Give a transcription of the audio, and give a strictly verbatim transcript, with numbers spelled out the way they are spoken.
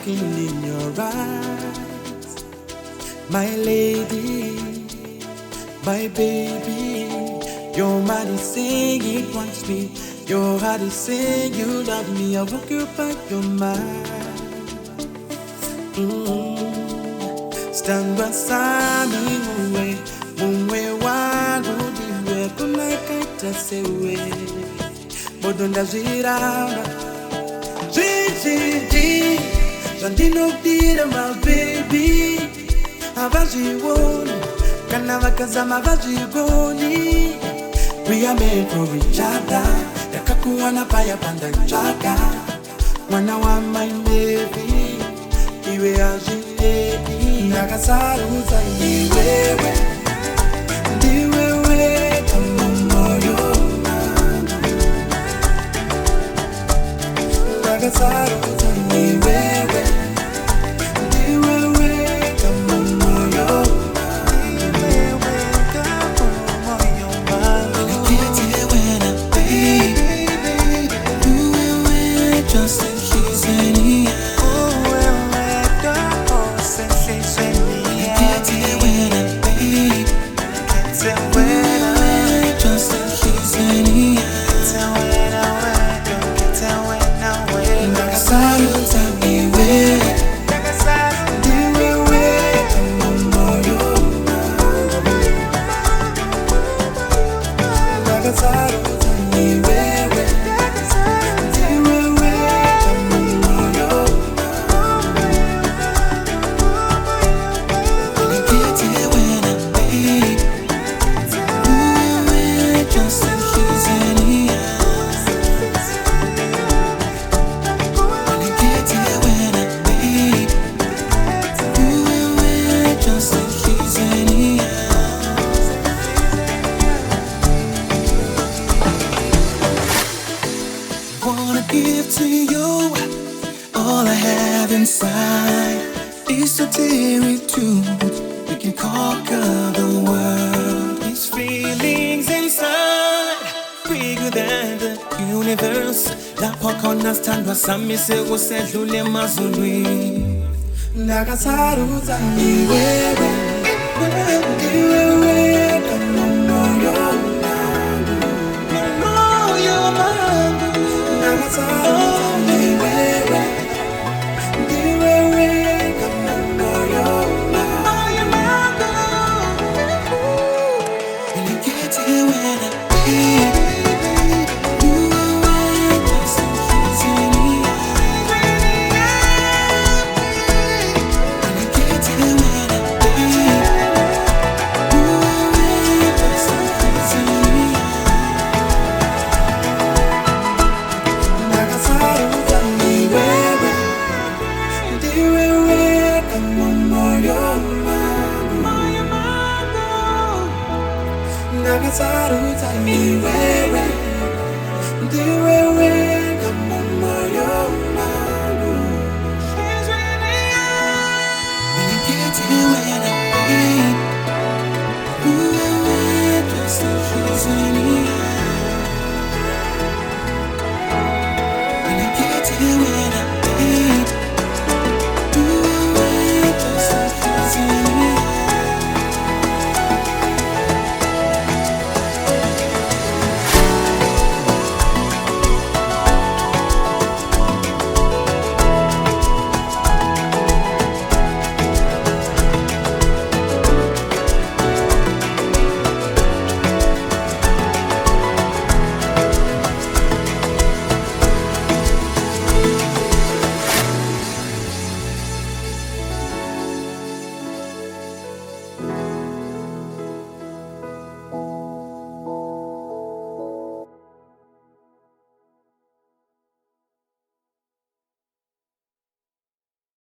looking in your eyes, my lady, my baby. Your mind is saying it wants me, your heart is saying you love me. I won't go back your mind. Mm. Stand beside me, muwe, muwe wangu diwe, kunakaita sewe, bodonda ziranga. Gigi, Jandino did my baby. Avajiwoni, Kanava Kazama Vajiboni. We are made for each other. Yakakuana Paya Pandachaka. Wana wa my baby. Iwe ajile. Nagasaru Zaiwewe. Diwewe Kamomoyo. Nagasaru Zaiwewe. Give to you all I have inside. It's a teary truth. We can conquer the world. These feelings inside, bigger than the universe. La pokona stand was some se go sedlule mazulwi. Nagasaru Zaiwewe. Diwewe Kamomoyo. Momoyo mangu. Nagasaru Zaiwewe. Diwewe Kamomoyo. Momoyo mangu. When you get to where I be. Nagasaru Zaiwewe. Diwewe Kamomoyo.